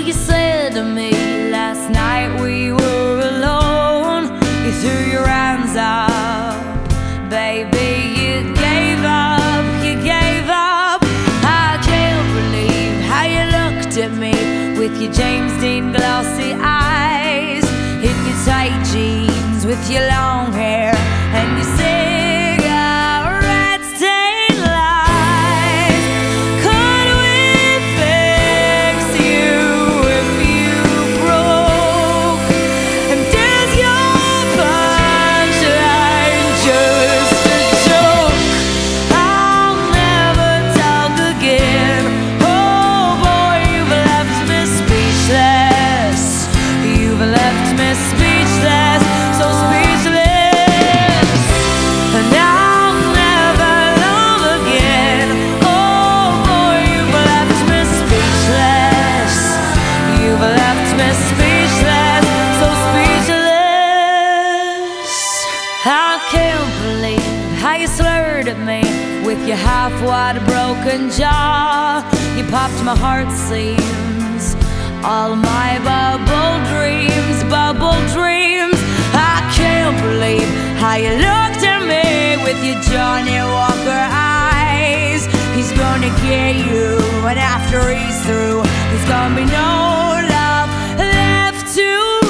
You said to me last night we were alone. You threw your hands up, baby, you gave up, you gave up. I can't believe how you looked at me with your James Dean glossy eyes, in your tight jeans with your long hair and your cigarette stained lies. Could we fix you if you broke? And is your punchline just a joke? I'll never talk again. Oh boy, you've left me speechless. You've left me speechless, so speechless. And I'll never love again. Oh boy, you've left me speechless. You've left me speechless, so speechless. I can't believe how you slurred at me with your half-wide broken jaw. You popped my heart seams, all my bubble dreams, bubble dreams. I can't believe how you looked at me with your Johnny Walker eyes. He's gonna get you, and after he's through, there's gonna be no love left to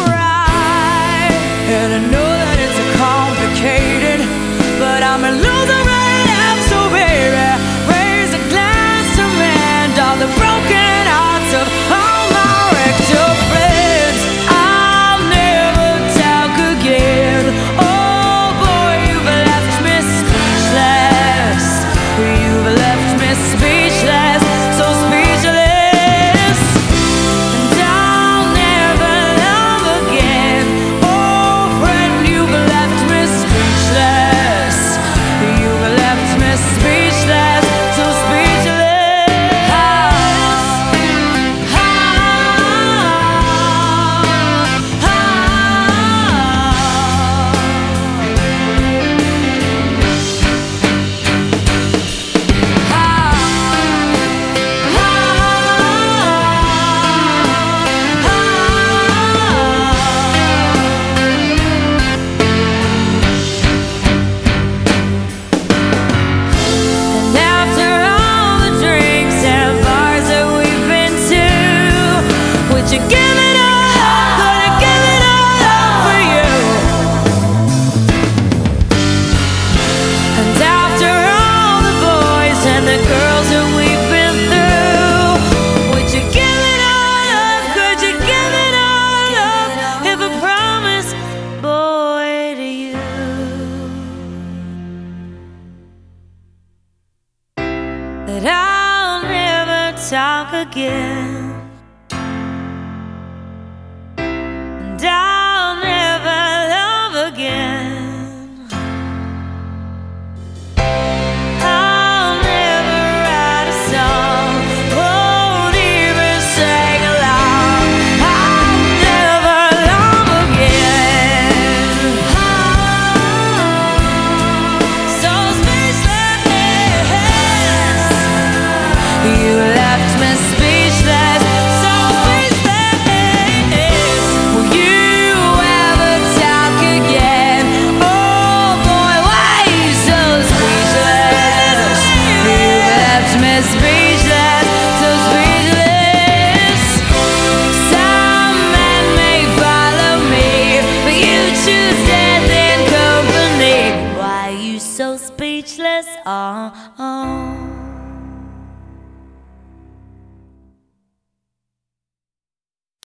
ride. And I know that it's complicated, but I'm a loser right now, so baby, raise a glass to mend all the broken hearts of all my wrecked up friends. I'll never talk again. Oh boy, you've left me speechless. You've left me speechless, so speechless. And I'll never love again. Oh friend, you've left me speechless. You've left me speechless, so speechless. And after all the drinks and bars that we've been to, would you give it all up? Would I give it all up for you? And after all the boys and the girls that we've been through, would you give it all up? Could you give it all up if I promised, boy, to you that I'll never talk again, and I'll never love again. I'll never write a song, won't even sing along. I'll never love again. So speechless. You left me speechless, so speechless. Will you ever talk again? Oh boy, why you so speechless? You left me speechless, so speechless. Some men may follow me, but you choose death and company. Why you so speechless? Oh.